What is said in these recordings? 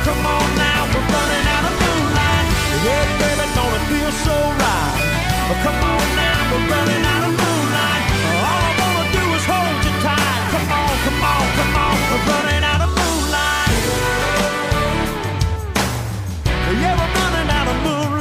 Come on now, we're running out of moonlight. Yeah, baby, don't it feel so right? Come on now, we're running out of moonlight. All I wanna do is hold you tight. Come on, come on, come on, we're running out of moonlight. Yeah, we're running out of moonlight.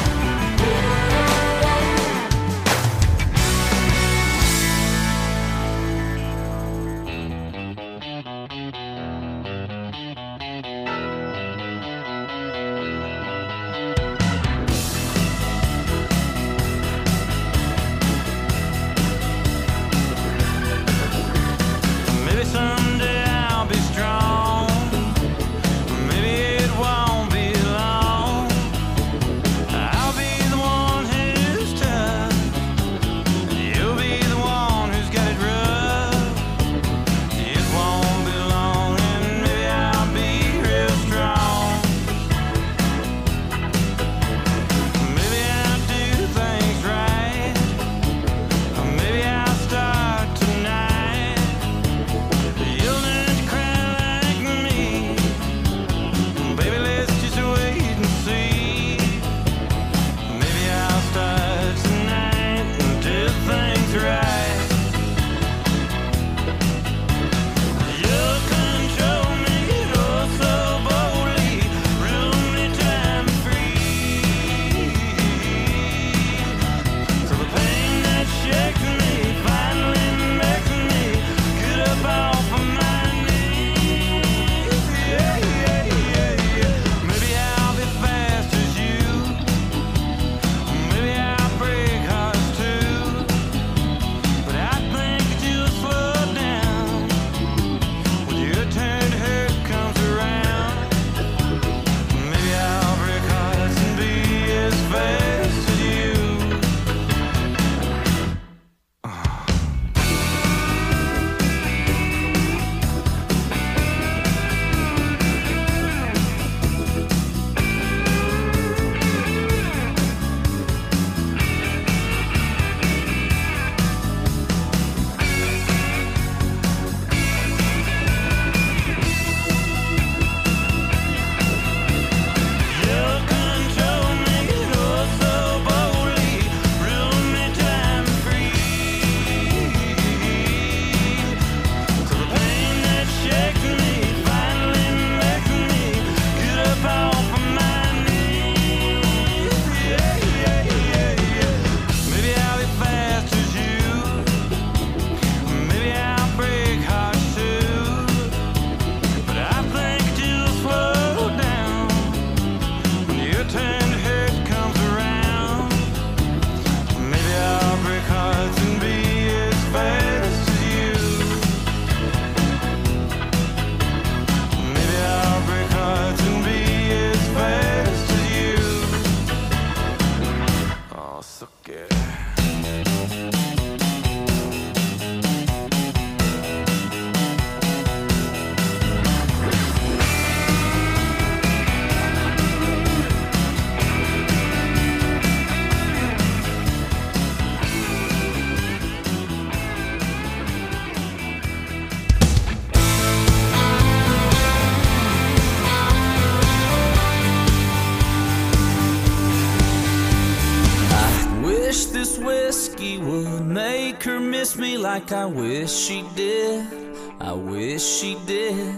Me like I wish she did, I wish she did.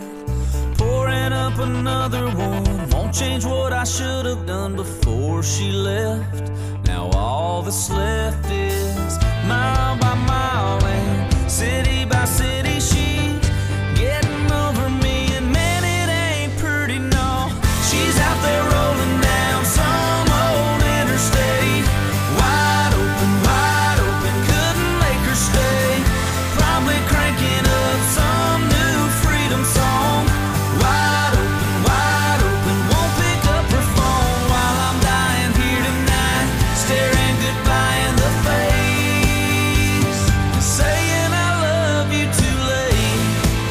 Pouring up another one won't change what I should have done before she left. Now all that's left is mile by mile and city by city. She's getting over me, and man, it ain't pretty, no. She's out there rolling down some old interstate, wide open, couldn't make her stay. Probably cranking up some new freedom song. Wide open, won't pick up her phone while I'm dying here tonight, staring goodbye in the face, saying I love you too late,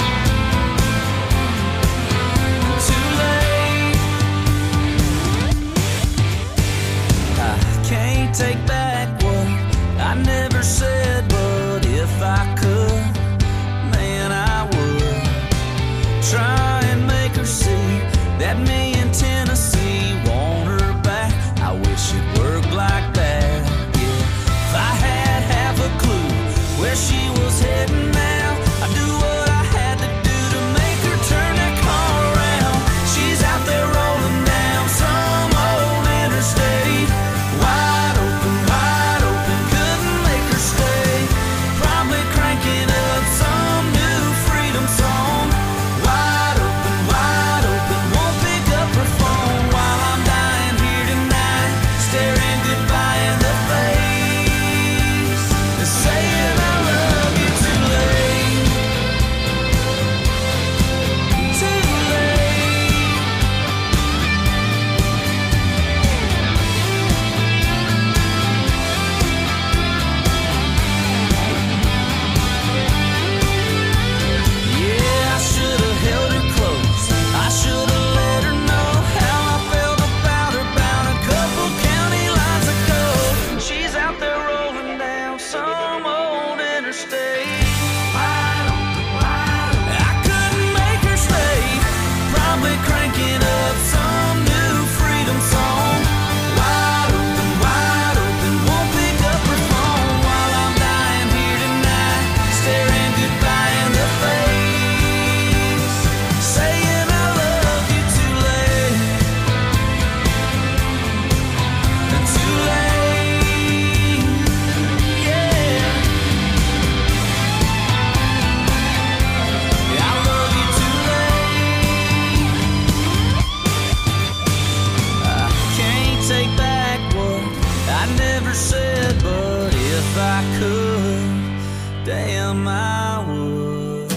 too late. I can't take back what I never said, but if I could, man, I would try and make her see that me never said, but if I could, damn, I would.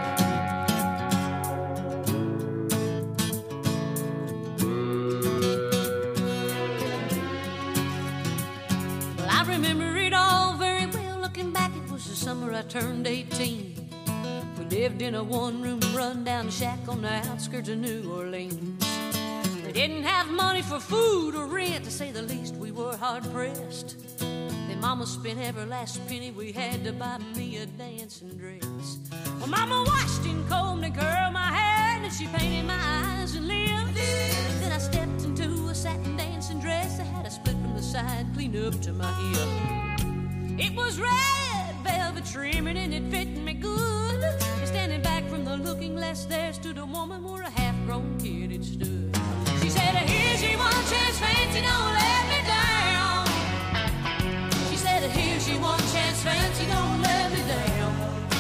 Well, I remember it all very well. Looking back, it was the summer I turned 18. We lived in a one-room run-down shack on the outskirts of New Orleans. We didn't have money for food or rent, to say the least. We were hard-pressed. Then Mama spent every last penny we had to buy me a dancing dress. Well, Mama washed and combed and curled my hair, and she painted my eyes and lips. Then I stepped into a satin dancing dress that had a split from the side clean up to my hip. It was red velvet trimming and it fit me good. And standing back from the looking glass, there stood a woman where a half-grown kid had stood. She said, here's your one chance, fancy, don't let me down. She said, here's your one chance, fancy, don't let me down.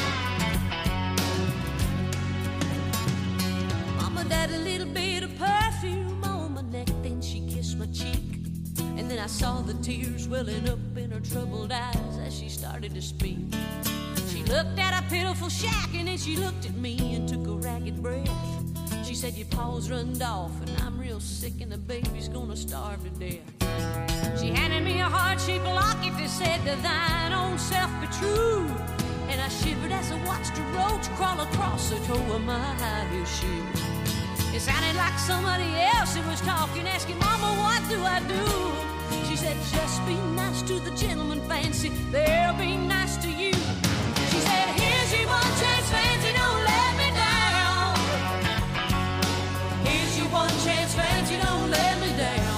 Mama died a little bit of perfume on my neck, then she kissed my cheek. And then I saw the tears welling up in her troubled eyes as she started to speak. She looked at a pitiful shack and then she looked at me and took a ragged breath. She said, your paws runned off and I'm real sick and the baby's gonna starve to death. She handed me a heart-shaped locket that said, to thine own self be true. And I shivered as I watched a roach crawl across the toe of my high-heel shoe. It sounded like somebody else that was talking, asking, Mama, what do I do? She said, just be nice to the gentleman, fancy, they'll be nice to you. She said, here's your one chance, fancy, don't let me down. Here's your one chance, fancy, don't let me down.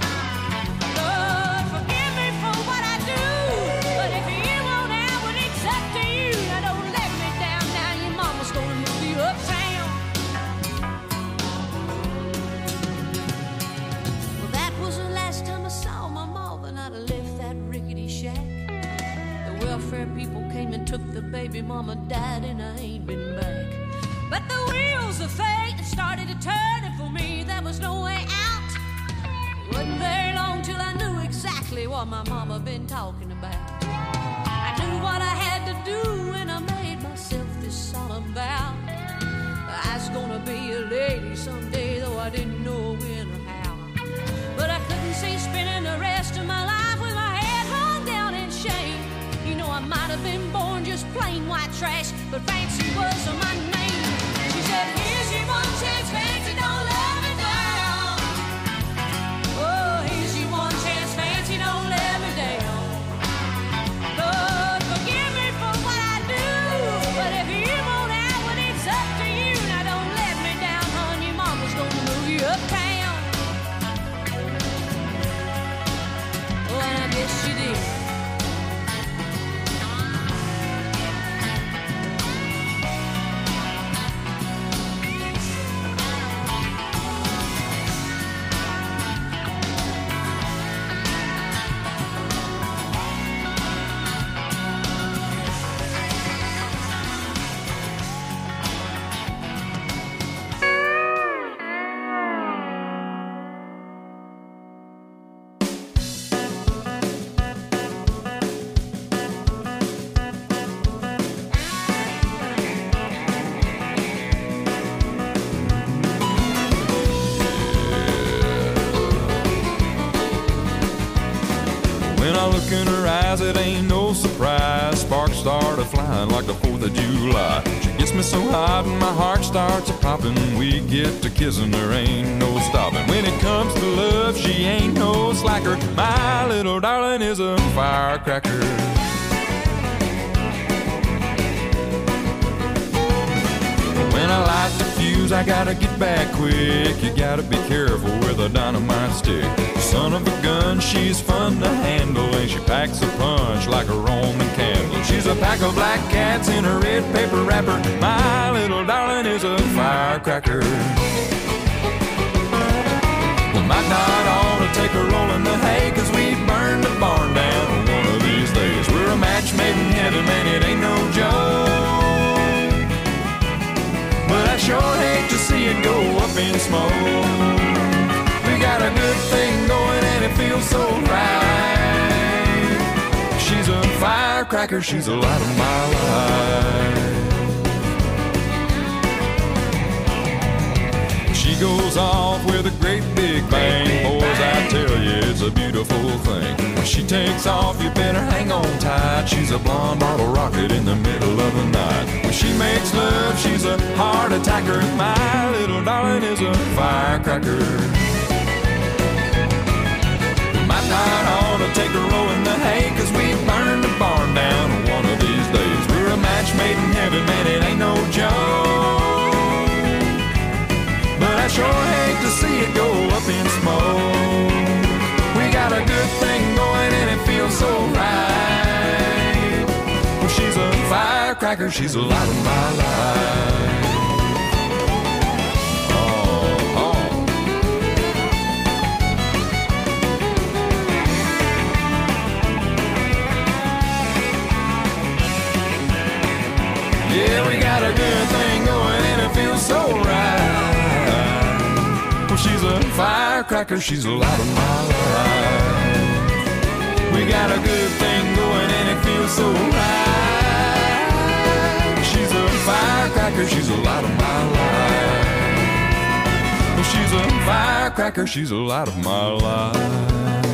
Lord, forgive me for what I do, but if you won't have it, it's up to you. Now don't let me down, now your mama's gonna move you uptown. Well, that was the last time I saw my mama, and I'd have left that rickety shack. The welfare people came and took the baby, mama died and I ain't been back. But the wheels of fate started to turn, and for me there was no way out. It wasn't very long till I knew exactly what my mama been talking about. I knew what I had to do and I made myself this solemn vow. I was gonna be a lady someday, though I didn't know when or how. But I couldn't see spending the rest of my life with my head hung down in shame. You know, I might have been born just plain white trash, but fancy was my name. She said, here's your one chance, fancy, don't let me down. Oh, here's your one chance, fancy, don't let me down. Lord, forgive me for what I do, but if you won't have it, it's up to you. Now don't let me down, hon, your mama's gonna move you uptown. Oh, and I guess she did. When I look in her eyes, it ain't no surprise. Sparks started flying like the 4th of July. She gets me so hot and my heart starts a-popping. We get to kissing, there ain't no stopping. When it comes to love, she ain't no slacker. My little darling is a firecracker. When I light the fuse, I gotta get back quick. You gotta be careful with a dynamite stick. Son of a gun, she's fun to handle, and she packs a punch like a Roman candle. She's a pack of black cats in a red paper wrapper. My little darling is a firecracker. We might not ought to take a roll in the hay, 'cause we burn the barn down one of these days. We're a match made in heaven, man, it ain't no joke. But I sure hate to see it go up in smoke. We got a good thing going and it feels so right. firecracker, she's the light of my life. She goes off with a great big bang. Boys, I tell you, it's a beautiful thing. When she takes off, you better hang on tight. She's a blonde bottle rocket in the middle of the night. When she makes love, she's a heart attacker. My little darling is a firecracker. We might not ought to take a row in the hay, 'cause we burn the barn down one of these days. We're a match made in heaven, man, it ain't no joke. But I sure hate to see it go up in smoke. We got a good thing going and it feels so right. Well, she's a firecracker, she's the light of my life. Oh, oh. Yeah, we got a good thing going and it feels so right. She's a firecracker, she's the light of my life. We got a good thing going and it feels so right. She's a firecracker, she's the light of my life. She's a firecracker, she's the light of my life.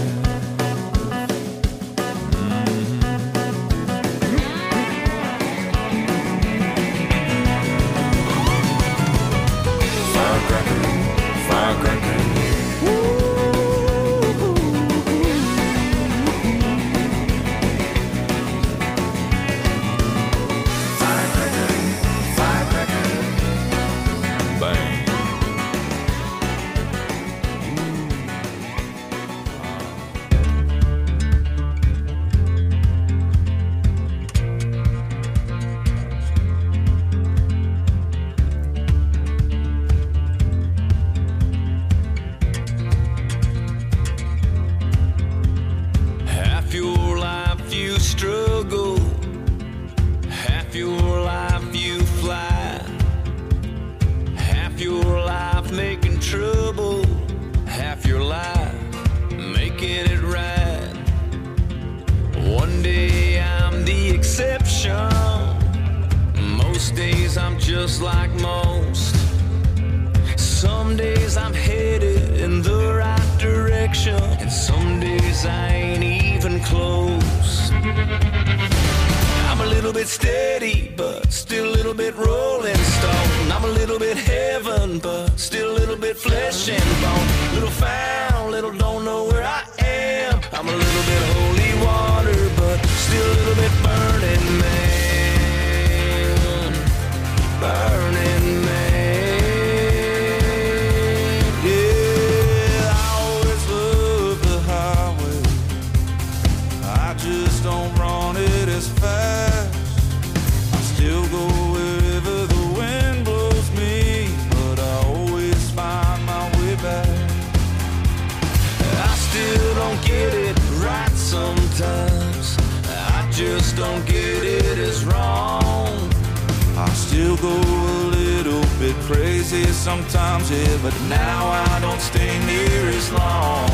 Sometimes, yeah, but now I don't stay near as long.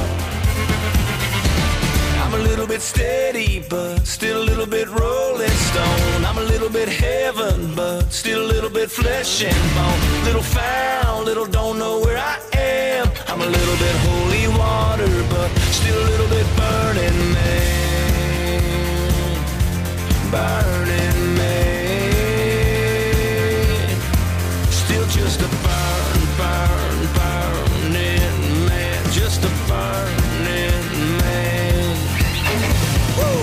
I'm a little bit steady, but still a little bit rolling stone. I'm a little bit heaven, but still a little bit flesh and bone. Little foul, little don't know where I am. I'm a little bit holy water, but still a little bit burning man. Burning man. Still just a burning man, just a burning man. Woo!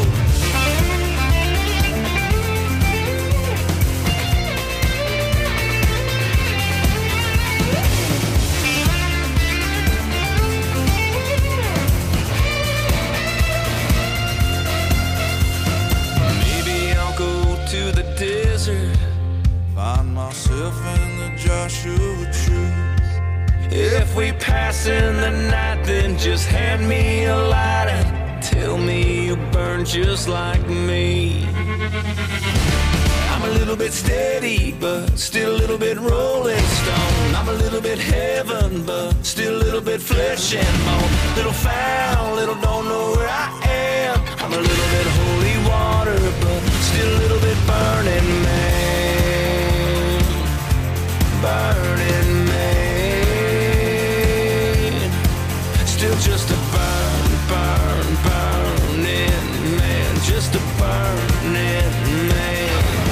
Maybe I'll go to the desert, find myself in the Joshua Tree. If we pass in the night, then just hand me a light and tell me you burn just like me. I'm a little bit steady, but still a little bit rolling stone. I'm a little bit heaven, but still a little bit flesh and bone. Little foul, little don't know where I am. I'm a little bit holy water, but just a burning man.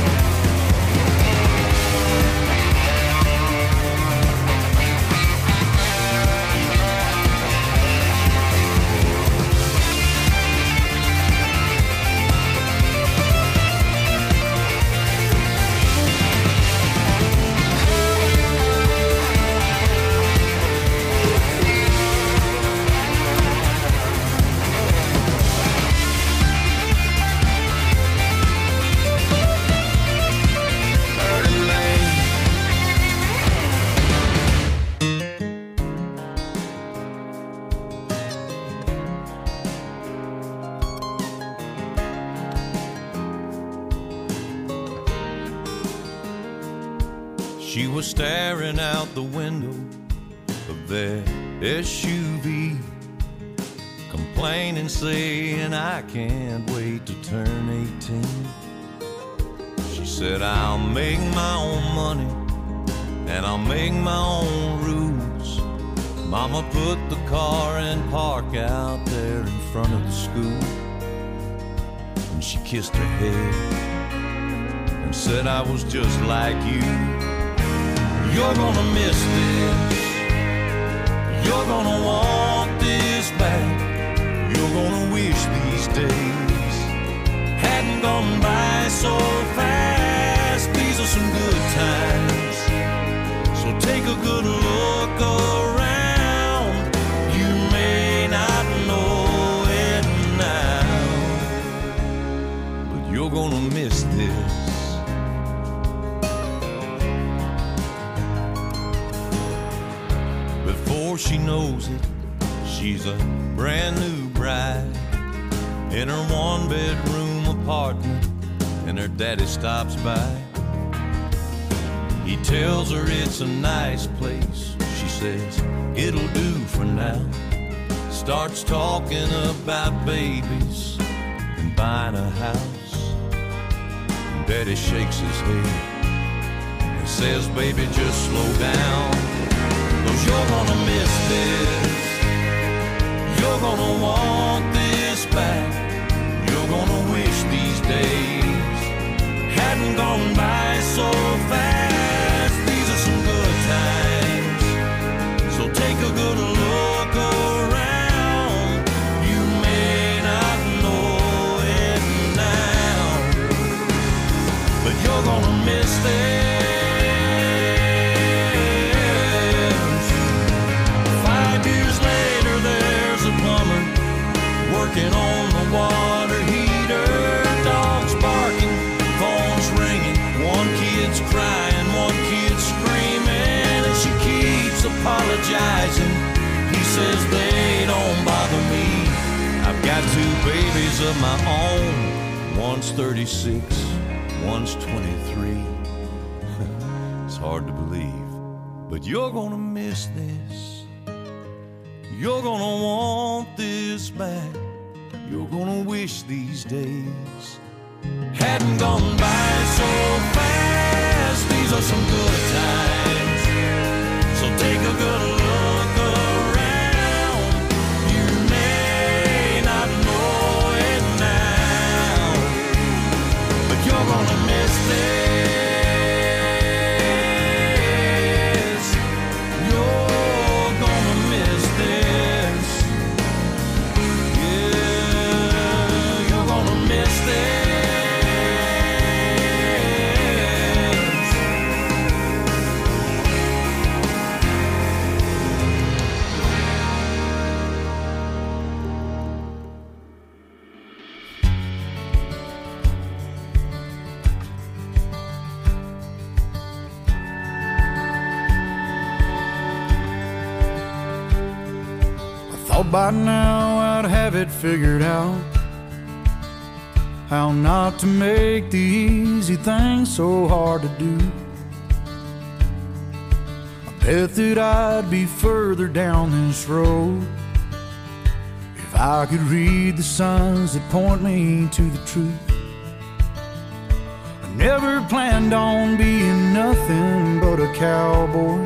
She was staring out the window of their SUV, complaining, saying, I can't wait to turn 18. She said, I'll make my own money and I'll make my own rules. Mama put the car in park out there in front of the school, and she kissed her head and said, I was just like you. You're gonna miss this. You're gonna want this back. You're gonna wish these days hadn't gone by so fast. These are some good times, so take a good look around. You may not know it now, but you're gonna miss this. Before she knows it, she's a brand new bride in her one-bedroom apartment, and her daddy stops by. He tells her it's a nice place. She says, it'll do for now. Starts talking about babies and buying a house. And daddy shakes his head and says, baby, just slow down. 'Cause you're gonna miss this. You're gonna want this back. You're gonna wish these days hadn't gone by so fast. These are some good times, so take a good look around. You may not know it now, but you're gonna miss this. Working on the water heater, dogs barking, phones ringing, one kid's crying, one kid's screaming, and she keeps apologizing. He says they don't bother me. I've got two babies of my own. One's 36, one's 23. It's hard to believe, but you're gonna miss this. You're gonna want this back. You're gonna wish these days hadn't gone by so fast. These are some good times, so take a good look around. You may not know it now, but you're gonna miss this. You're gonna miss this. By now I'd have it figured out, how not to make the easy things so hard to do. I bet that I'd be further down this road if I could read the signs that point me to the truth. I never planned on being nothing but a cowboy.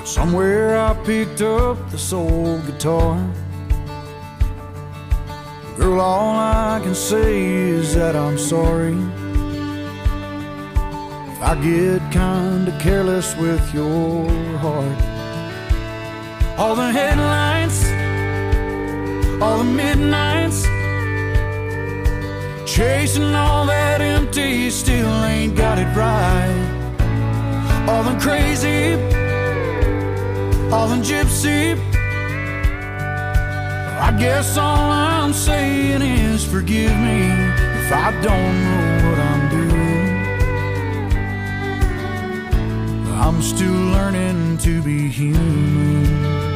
Somewhere I picked up the soul guitar. Girl, all I can say is that I'm sorry if I get kinda careless with your heart. All the headlights, all the midnights, chasing all that empty, still ain't got it right. All the crazy, all the gypsy, I guess all I'm saying is forgive me if I don't know what I'm doing. I'm still learning to be human.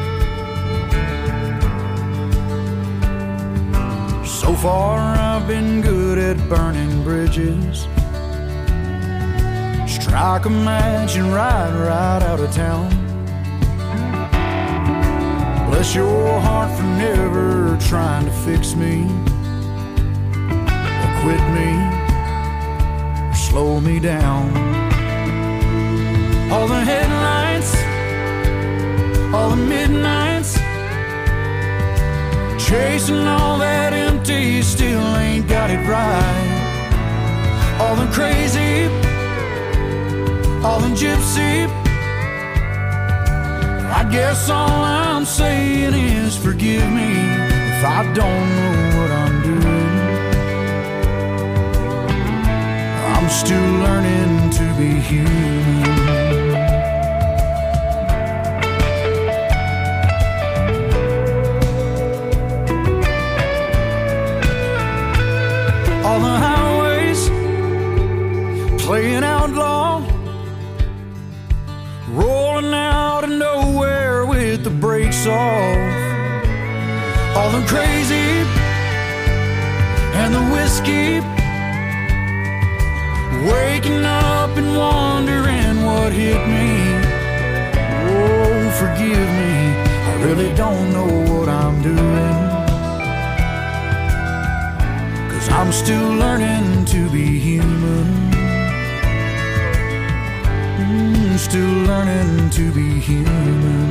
So far I've been good at burning bridges. Strike a match and ride right out of town. Bless your heart for never trying to fix me, or quit me, or slow me down. All the headlights, all the midnights, chasing all that empty, still ain't got it right. All the crazy, all the gypsy, I guess all I'm saying is forgive me if I don't know what I'm doing. I'm still learning to be human. All the highways playing outlaw, rolling out of nowhere with the brakes off. All the crazy and the whiskey, waking up and wondering what hit me. Oh, forgive me, I really don't know what I'm doing, 'cause I'm still learning to be human. Still learning to be human.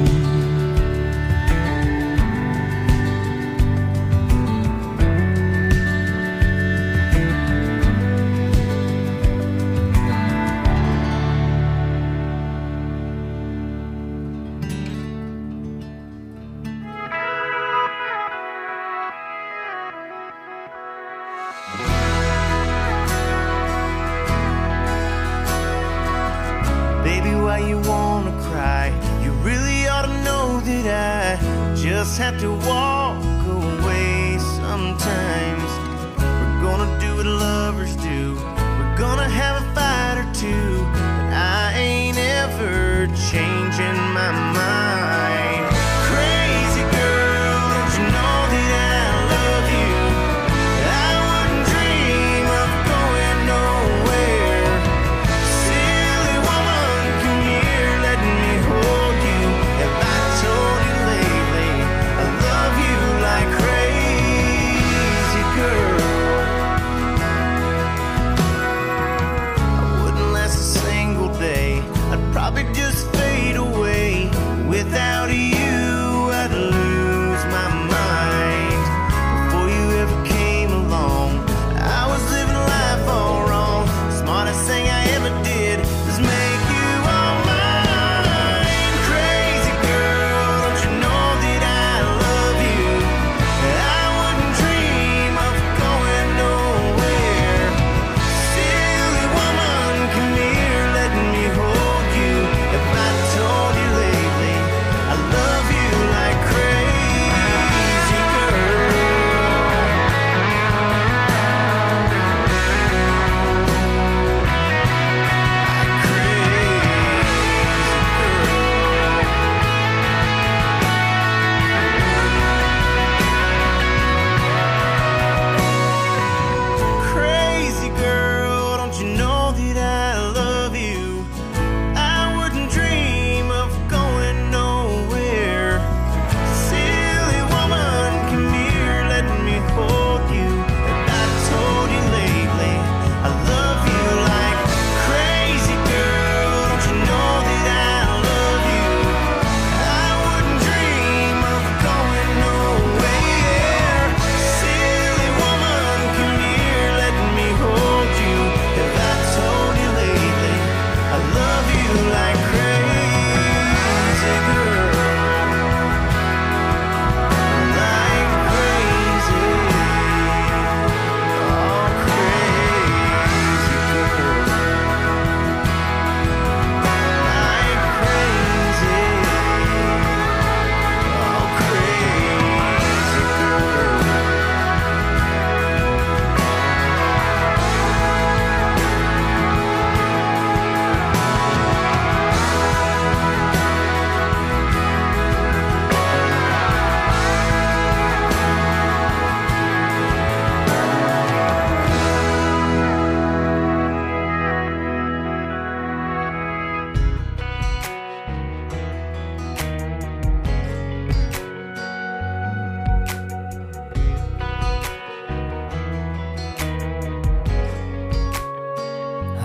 Why you wanna cry? You really ought to know that I just have to walk away sometimes. We're gonna do what lovers do. We're gonna have a fight or two, but I ain't ever changing my mind. Crazy girl, don't you know that I love you? I wouldn't dream of going nowhere. Silly woman, come here, let me hold you. Have I told you lately I love you like crazy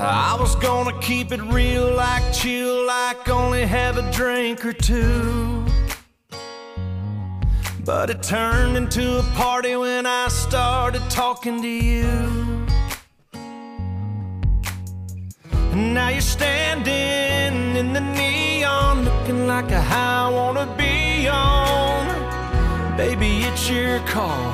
I was gonna keep it real, like chill, like only have a drink or two. But it turned into a party when I started talking to you. And now you're standing in the neon, looking like a high I wanna be on. Baby, it's your call,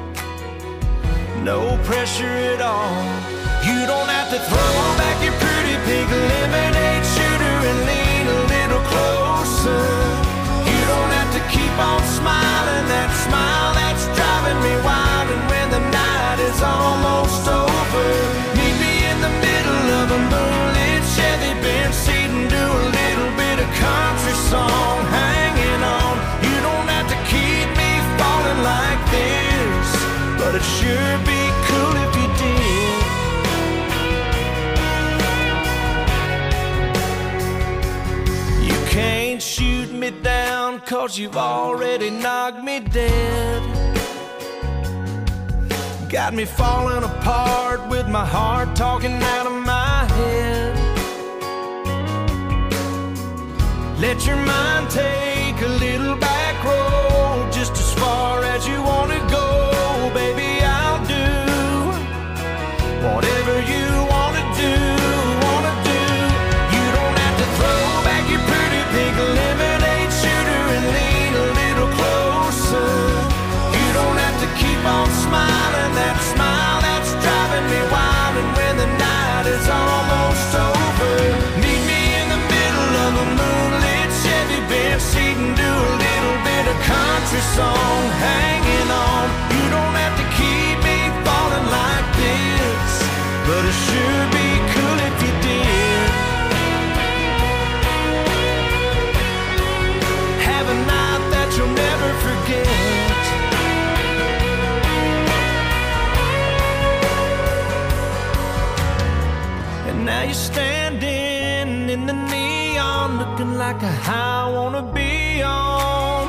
no pressure at all. You don't have to throw back your pretty pink lemonade shooter and lean a little closer. You don't have to keep on smiling, that smile that's driving me wild. And when the night is almost over, meet me in the middle of a moonlit Chevy Benz seat and do a little bit of country song, hanging on. You don't have to keep me falling like this, but it sure be cool if you did. You can't shoot me down, 'cause you've already knocked me dead. Got me falling apart with my heart talking out of my head. Let your mind take a little back road, just as far as you want to go. Baby, I'll do whatever you want to do, You don't have to throw back your pretty pink lemonade shooter and lean a little closer. You don't have to keep on smiling, that smile that's driving me wild. And when the night is almost over, meet me in the middle of a moonlit Chevy Benz seat and do a little bit of country song, hanging on. You don't have to keep me falling like this, but it sure be cool if you did. Have a night that you'll never forget. And now you're standing in the neon, looking like a high I wanna be on.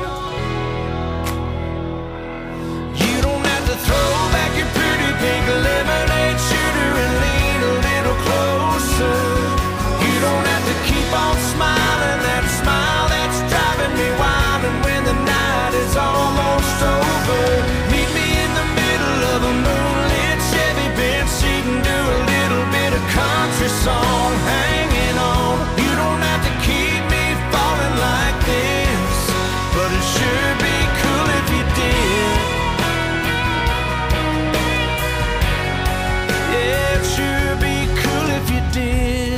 You don't have to throw back your pretty pink lemonade shooter and lean a little closer. You don't have to keep on smiling, that smile that's driving me wild. And when the night is almost over, meet me in the middle of a moonlit Chevy Benz seat and do a little bit of country song, hanging on. You don't have to keep me falling like this, but it sure be cool if you did. Yeah, it sure be cool if you did.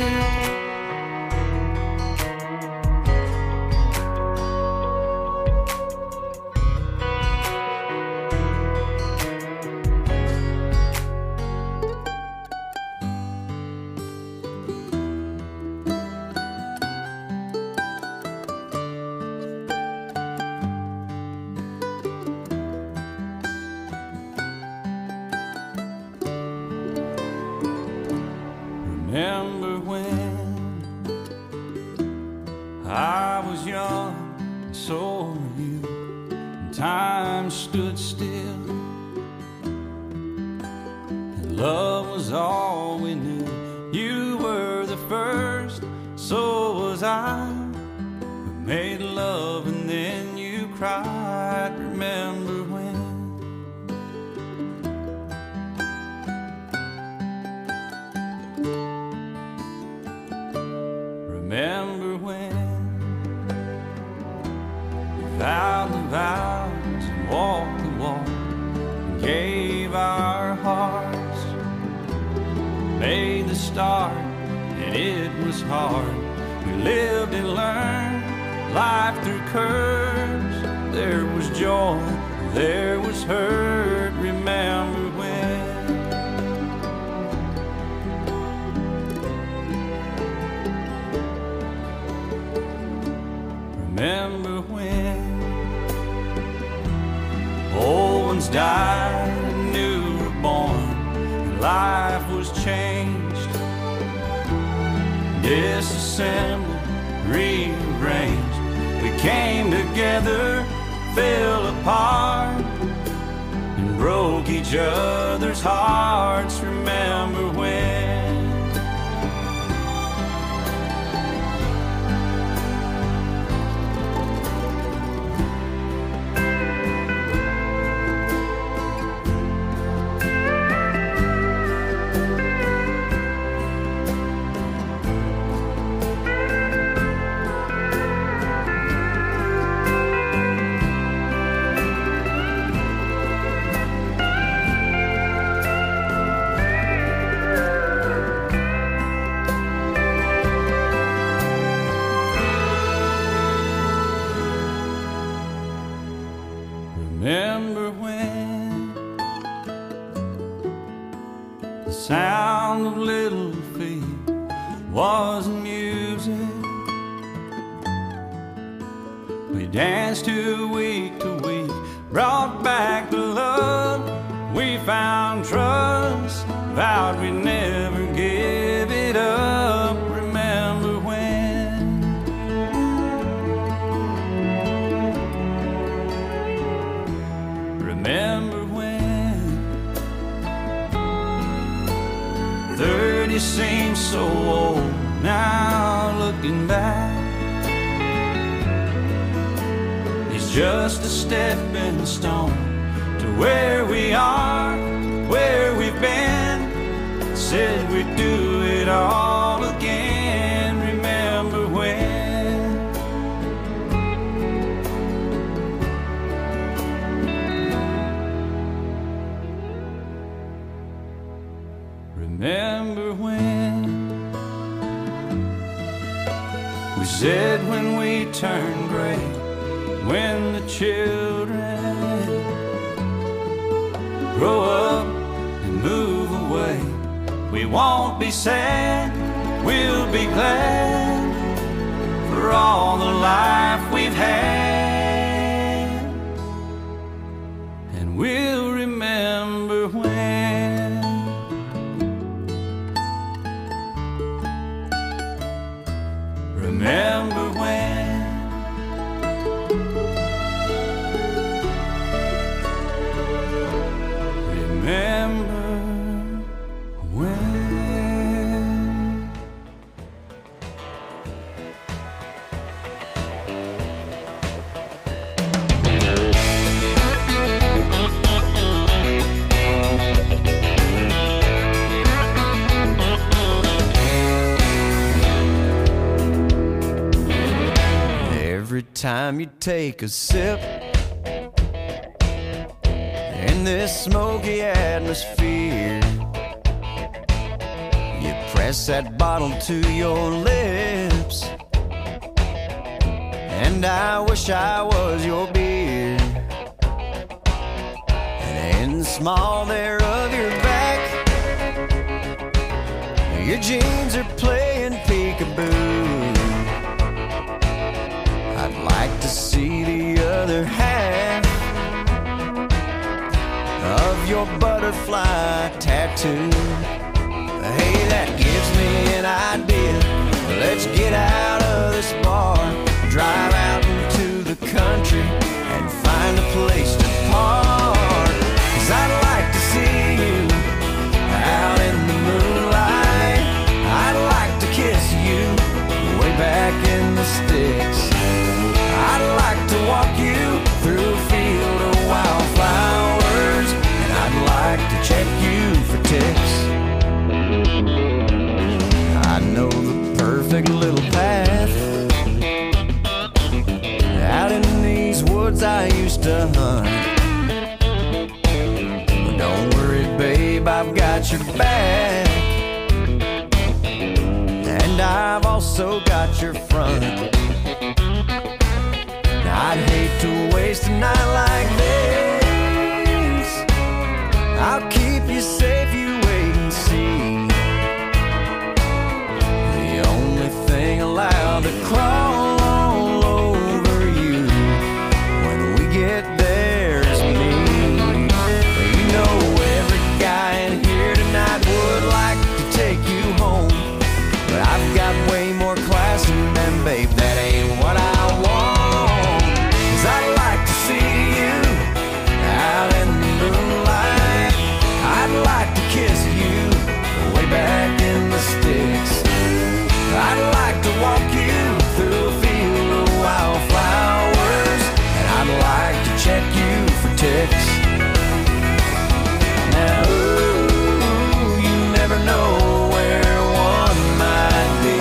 Remember when I was young, and so were you, and time stood still, and love was all we knew. You were the first, so was I. We made love and then you cried. Remember when? Remember when we vowed the vows and walked the walk and gave our hearts, made the start, and it was hard. We lived and learned life through curves. There was joy, there was hurt. Remember when? Remember when old ones died and new were born, and life was changed, disassembled, rearranged. We came together, fell apart, and broke each other's hearts. Remember when? The sound of little feet was music. We danced to week, brought back the love. We found trust, vowed we'd never give it up. Remember when? Remember when? 30 seems so old now, looking back. It's just a stepping stone to where we are, where we've been. Said we'd do it all again. Remember when? Remember when? We said when we turned gray, when the children grow up and move away, we won't be sad, we'll be glad for all the life we've had. And we'll remember when. Remember when. Remember when. Every time you take a sip in this smoky atmosphere, you press that bottle to your lips, and I wish I was your beer. And in the small there of your back, your jeans are playing peekaboo. I'd like to see the other half of your butterfly tattoo. Hey, that gives me an idea. Let's get out of this bar, drive out into the country, and find a place to park. 'Cause I'd like to see you out in the moonlight. I'd like to kiss you way back in the sticks. I'd like to walk you through a field of wildflowers, and I'd like to check you for ticks. I know the perfect little path out in these woods I used to hunt. But don't worry, babe, I've got your back, and I've also got your front. I'd hate to waste a night like this. I'll keep you safe, you wait and see. The only thing allowed to crawl all over you when we get there is me. You know every guy in here tonight would like to take you home, but I've got way more class than them, babe, that ain't what I want. I'd like to see you out in the moonlight. I'd like to kiss you way back in the sticks. I'd like to walk you through a field of wildflowers, and I'd like to check you for ticks. Now, ooh, you never know where one might be.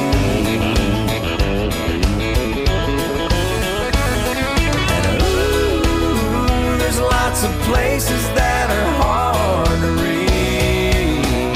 Lots of places that are hard to reach.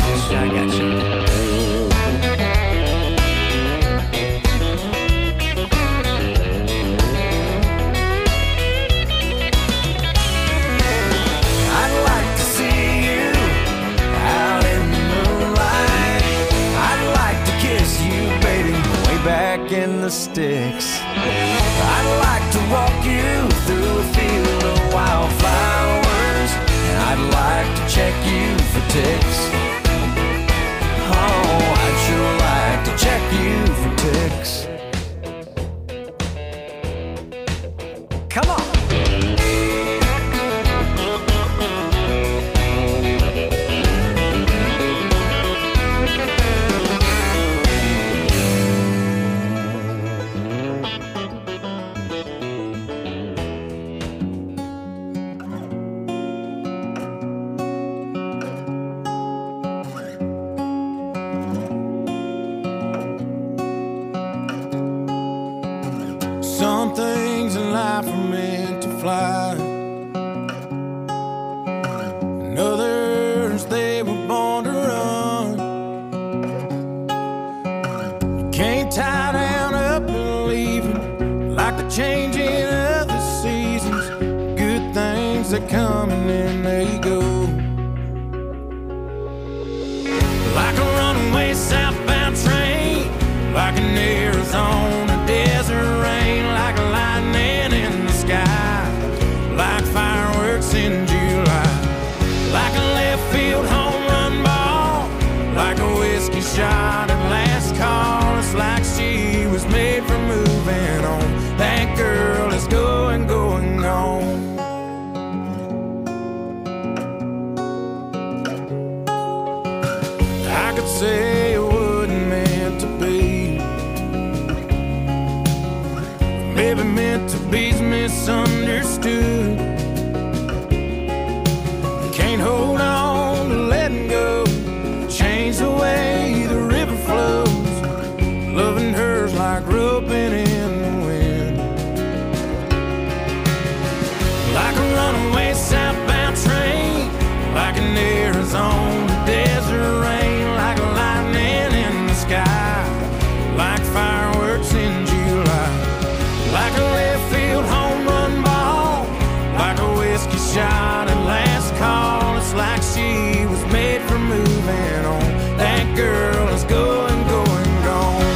the sticks. I'd like to walk you through a field of wildflowers, and I'd like to check you for ticks. Oh, I'd sure like to check you for ticks. Come on. Some things in life are meant to fly, and others they were born to run. You can't tie down up and leave them, like the changing of the seasons. Good things that come and then they go, like a runaway southbound train, like an Arizona desert rain, like lightning in the sky, like fireworks in July, like a left field home run ball, like a whiskey shot at last call. It's like she was made for moving on. That girl is going, going, gone. I could say it wasn't meant to be, maybe meant to be's misunderstood. Can't hold on to letting go, change the way the river flows. Loving her's like roping in the wind, like a runaway southbound train, like an Arizona desert rain, like lightning in the sky, like fireworks in July, like a left field home run ball, like a whiskey shot at last call. It's like she was made for moving on. That girl is going, going, gone.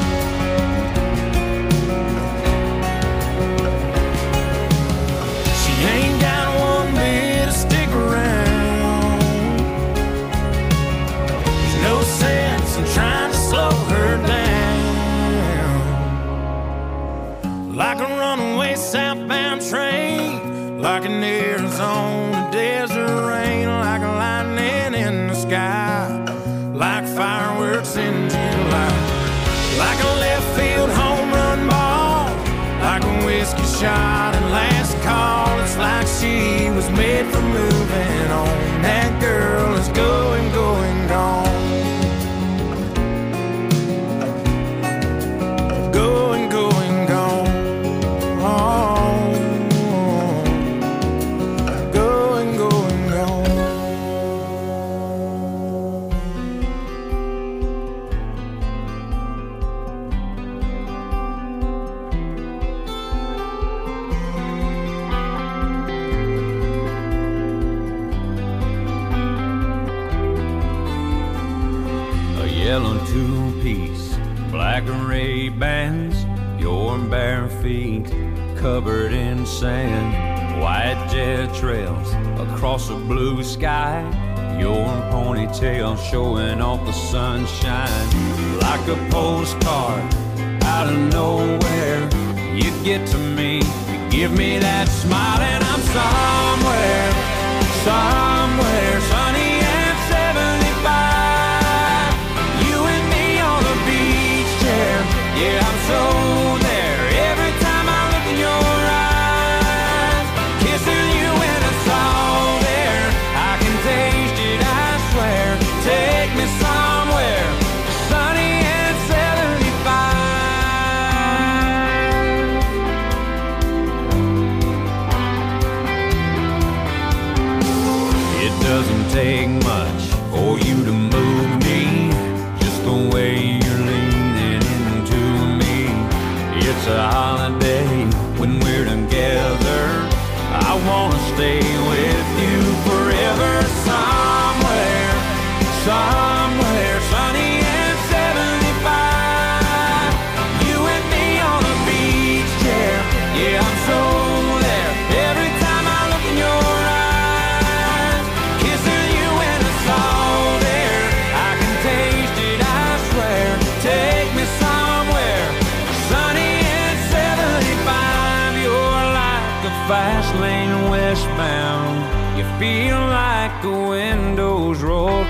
She ain't got one bit to stick around. There's no sense in trying to slow her down, like a runaway southbound train, like an Arizona desert rain, like a lightning in the sky, like fireworks in July, like a left field home run ball, like a whiskey shot at last call. It's like she was made for moving on. That girl is going, going, gone. Going, going, gone. Going, going, gone. A yellow two-piece, black and red bands, your bare feet covered in sand, white jet trails across a blue sky, your ponytail showing off the sunshine, like a postcard out of nowhere. You get to me, you give me that smile, and I'm somewhere, somewhere sunny and 75. You and me on the beach chair, yeah, I'm so there. Every time I look in your eyes, kissing you and it's all there. I can taste it, I swear. Take me somewhere sunny and 75. It doesn't take much for you to move me, just the way you're leaning into me. It's a holiday when we're together. I wanna stay with you forever. Somewhere, somewhere sunny and 75. You and me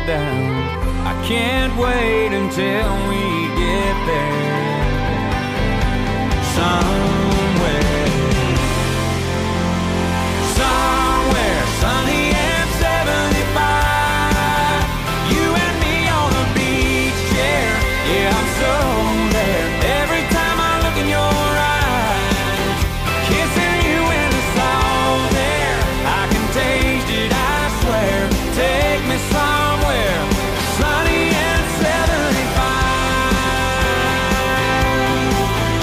down. I can't wait until we get there. Somewhere sunny and 75. You and me on the beach chair. Yeah, I'm so there. Every time I look in your eyes, kissing you in the salt air. I can taste it, I swear. Take me somewhere sunny and 75.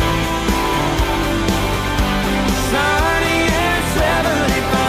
Sunny and 75.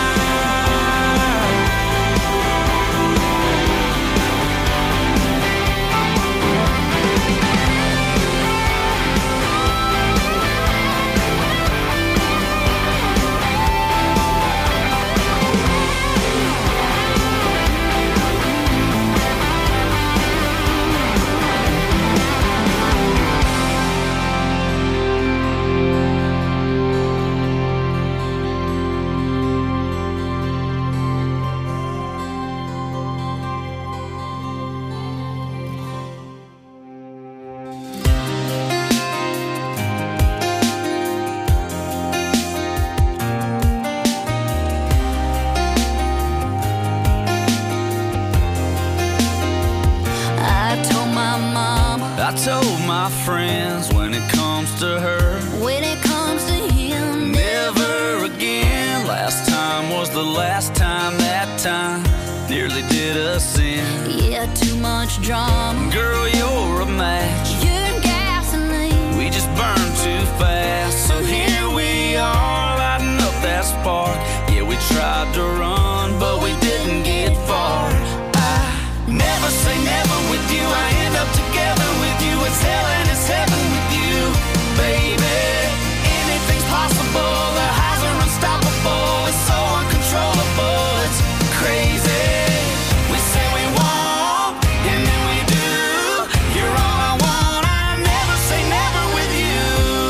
I told my friends when it comes to her, When it comes to him, never again. Last time was the last time, that time nearly did us in. yeah, too much drama. Girl, you're a match. You're gasoline. We just burn too fast. So here we are, lighting up that spark. Yeah, we tried to run, but we didn't get far. I never say never with you. I end up together with you. It's hell and it's heaven with you, baby. Anything's possible. The highs are unstoppable. It's so uncontrollable. It's crazy. We say we won't, and then we do. You're all I want. I never say never with you.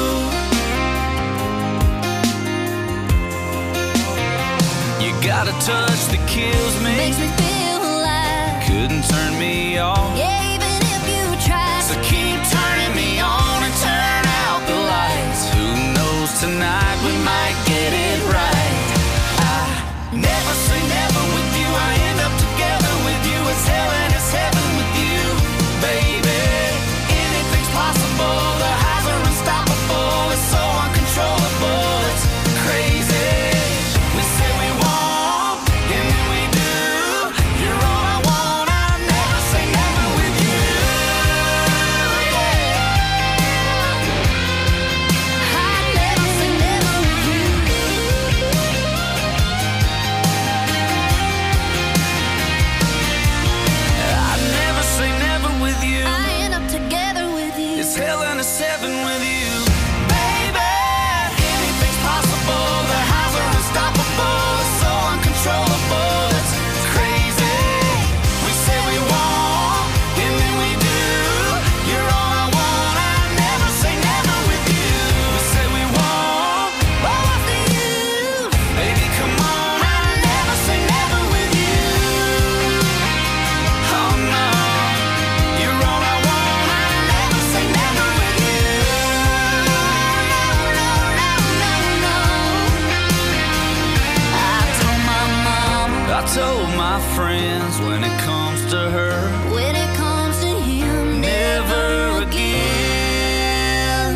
You got a touch that kills me. Makes me feel alive. Couldn't turn me off. Yeah, even if you try. So keep turning me on and turn out the lights. Who knows, tonight we might get it right. I never say never with you. I end up together with you. It's hell and it's heaven with you, baby. Anything's possible. The highs are unstoppable. It's so uncontrollable. It's crazy. We say we won't, and then we do. You're all I want. I never say never with you. I never say never with you. I never say never with you. I end up together with you. It's hell and it's heaven with you, baby. Anything's possible. The highs are unstoppable. It's so uncontrollable. It's crazy. We say we won't, and then we do. You're all I want. I never say never with you. We say we won't, But what's the use? baby, come on. I never say never with you. Oh no, you're all I want. I never say never with you. No, no, no, no, no. I told my mom. I told my friends when it comes to her, When it comes to him, never again.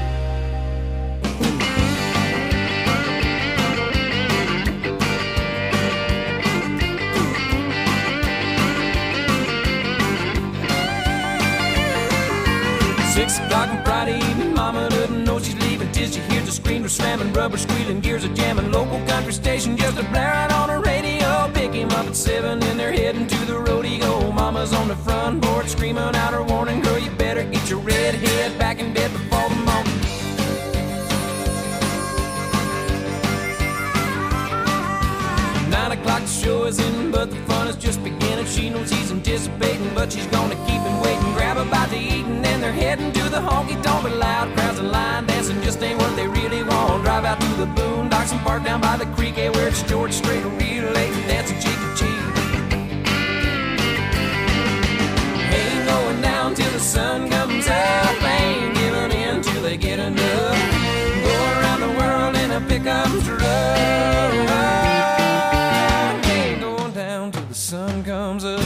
Six o'clock on Friday evening, mama doesn't know she's leaving till she hears the screamers slamming, rubber squealing, gears are jamming, local country station just a blaring on the radio. Pick him up at 7 and they're heading to the rodeo. Mama's on the front porch screaming out her warning, girl, you better get your red head back in bed before the morning. 9 o'clock, the show is in, but the fun is just beginning. She knows he's anticipating, but she's gonna keep him waiting. Grab a bite to eat, and then they're heading to the honky-tonk. But loud crowds and line dancing just ain't what they really want. Drive out to the boondocks and park down by the creek, where it's George Strait, real late and dancing cheek to cheek. comes up.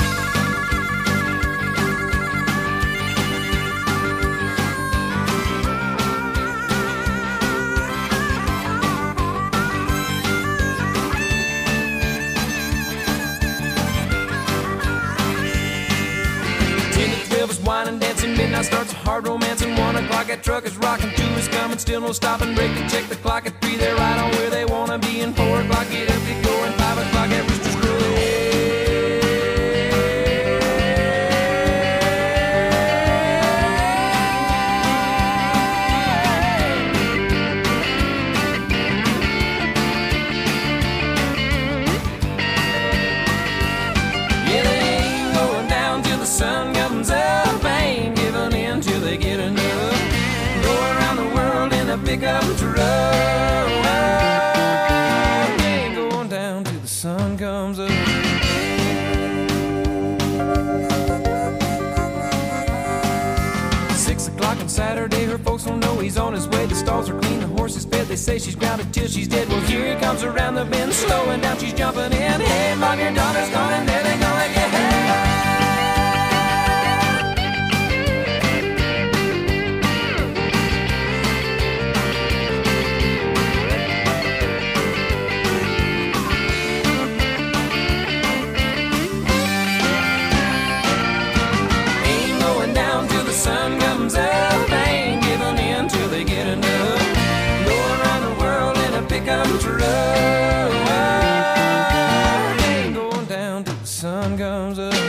Wine and dancing, midnight starts a hard romance, and 1 o'clock that truck is rocking, 2 is coming, still no stopping, break and check the clock at 3, they're right on where they wanna be, and 4 o'clock get up, get going, 5 o'clock at Rooster's Crow. Pickup truck, ain't going down till the sun comes up. 6 o'clock on Saturday, her folks don't know he's on his way. The stalls are clean, the horse is fed. They say she's grounded till she's dead. Well, here he comes around the bend, slowing down, she's jumping in. Hey, Mom, your daughter's gone, and there they go again. Sun comes up, ain't giving in till they get enough. Go around the world in a pickup truck, ain't going down till the sun comes up.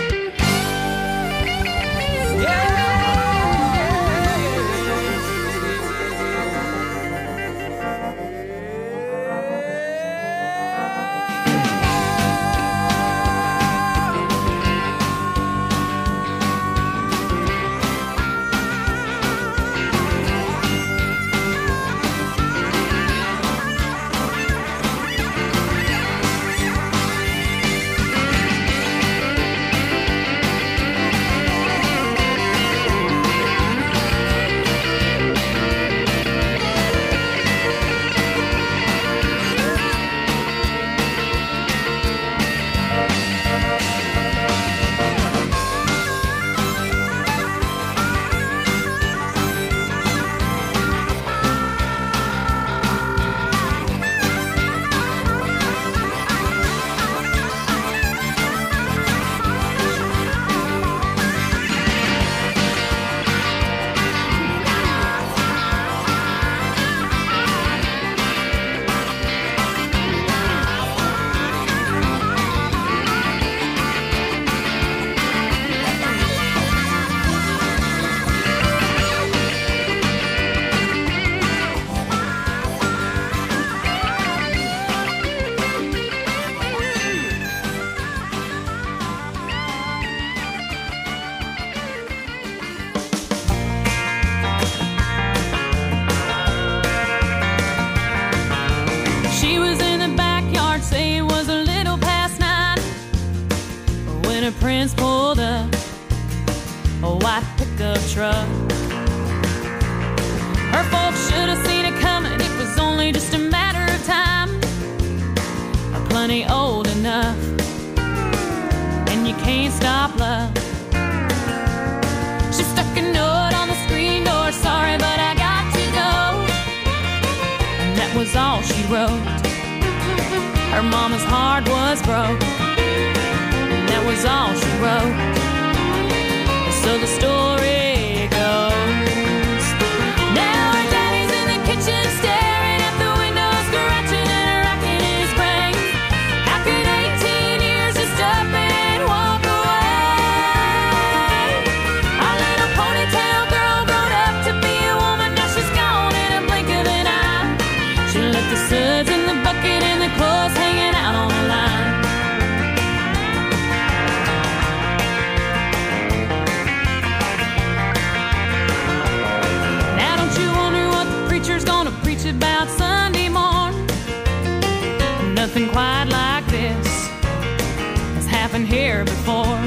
Prince pulled up a white pickup truck. Her folks should have seen it coming. It was only just a matter of time. Plenty old enough, and you can't stop love. She stuck a note on the screen door. Sorry, but I got to go. And that was all she wrote. Her mama's heart was broke. That was all she wrote. So the story goes. Now her daddy's in the kitchen, staring at the window, scratching and racking his brains. How could 18 years just up and walk away? Our little ponytail girl grown up to be a woman. Now she's gone in a blink of an eye. She left the suds in the bucket and the clothes hanging out on the line. Gonna preach about Sunday morn. Nothing quite like this has happened here before.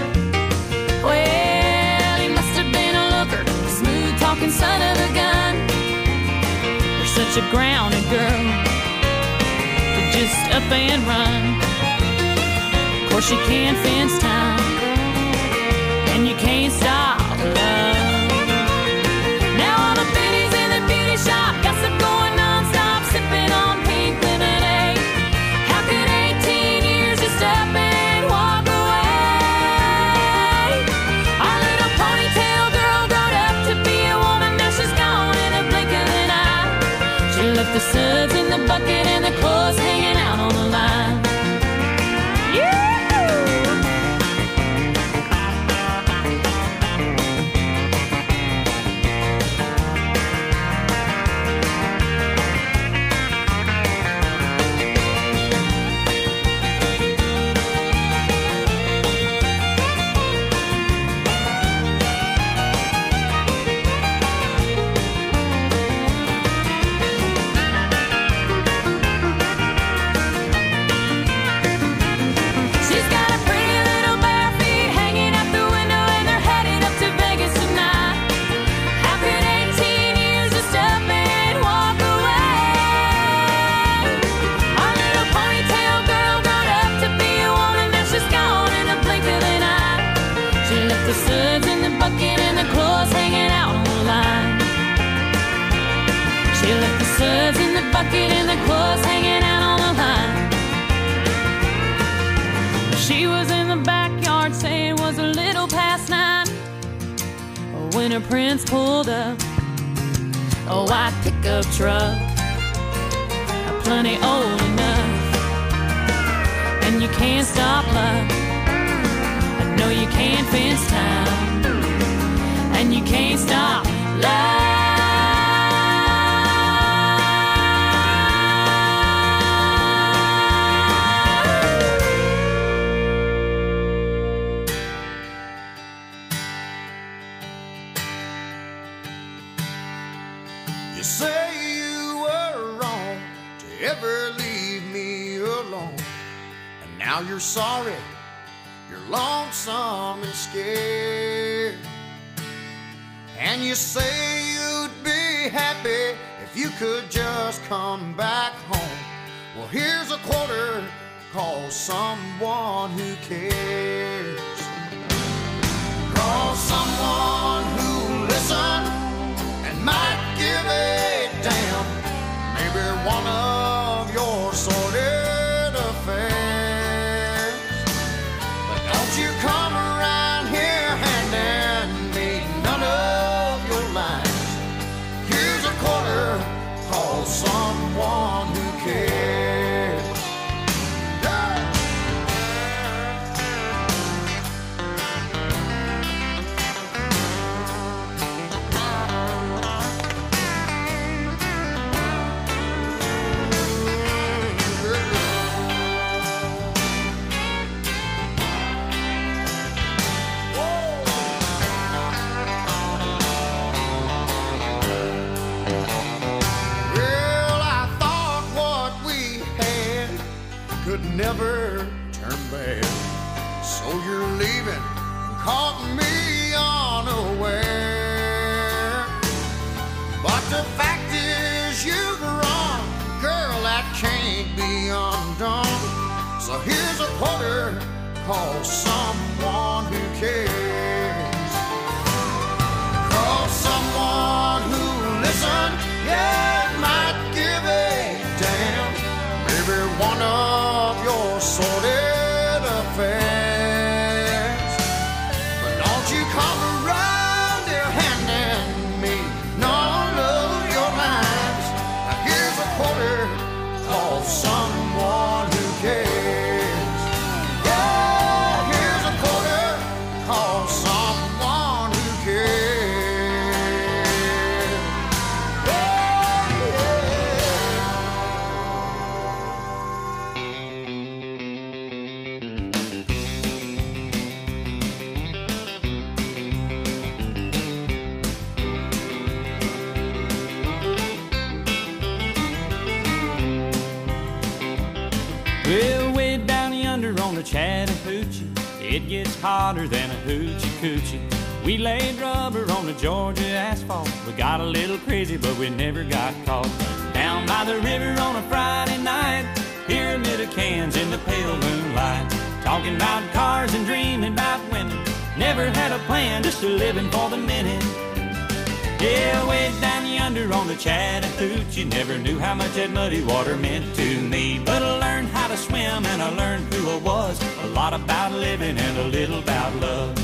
Well, he must have been a looker, smooth talking son of a gun. For such a grounded girl to just up and run. or she can't fence time, and you can't stop love. Now all the pennies in the beauty shop, gossip going non-stop, sipping on pink lemonade. How could 18 years just up and walk away? Our little ponytail girl growed up to be a woman, now she's gone in a blink of an eye. She left the suds in the bucket and the clothes hanging out on the line. Suds in the bucket and the clothes hanging out on the line. She was in the backyard saying it was a little past 9 when her prince pulled up a white pickup truck, plenty old enough. And you can't stop love, no you can't fence time, and you can't stop love. Now you're sorry, you're lonesome and scared, and you say you'd be happy if you could just come back home. Well, here's a quarter, call someone who cares. Call someone who'll listen and might give a damn. Maybe one of your sordid affairs. You come around here handing me none of your lines. Here's a quarter, call someone who cares. Never turn back, so you're leaving, caught me unaware. But the fact is you've run, girl, that can't be undone. So here's a quarter, call someone who cares. Call someone who'll listen, yeah, might give a damn. Maybe one of your sordid affairs. But don't you come around here handing me none of your lines. Now here's a quarter, call someone who cares. Yeah, here's a quarter, call someone who cares. Well, way down yonder on the Chattahoochee, it gets hotter than a hoochie coochie. We laid rubber on the Georgia asphalt. We got a little crazy, but we never got caught. Down by the river on a Friday night, pyramid of cans in the pale moonlight. talking about cars and dreaming about women. Never had a plan, just a living for the minute. Yeah, way down yonder on the Chattahoochee, never knew how much that muddy water meant to me. But I learned how to swim and I learned who I was. A lot about living and a little about love.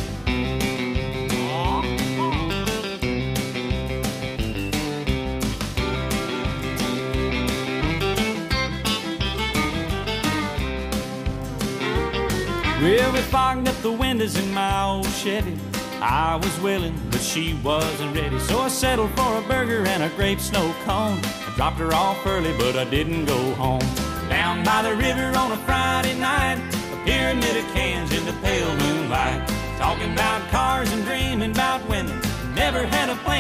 Well, we fogged up the windows in my old Chevy. I was willing, but she wasn't ready. So I settled for a burger and a grape snow cone. I dropped her off early, but I didn't go home. Down by the river on a Friday night, a pyramid of cans in the pale moonlight, talking about cars and dreaming about women. Never had a plan.